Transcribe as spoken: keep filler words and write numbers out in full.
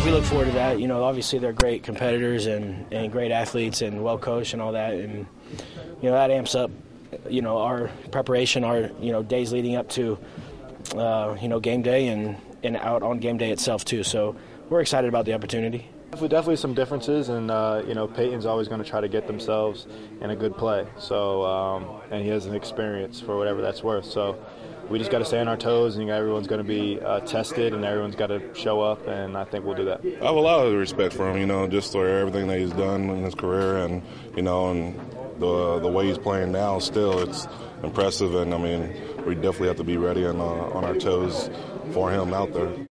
we look forward to that. You know, obviously they're great competitors and, and great athletes and well coached and all that, and you know that amps up, you know, our preparation, our you know days leading up to, uh, you know, game day and and out on game day itself too. So we're excited about the opportunity. Definitely some differences, and uh, you know Peyton's always going to try to get themselves in a good play. So um, and he has an experience for whatever that's worth. So we just got to stay on our toes, and everyone's going to be uh, tested, and everyone's got to show up, and I think we'll do that. I have a lot of respect for him, you know, just for everything that he's done in his career, and you know, and the the way he's playing now. Still, it's impressive, and I mean, we definitely have to be ready and uh, on our toes for him out there.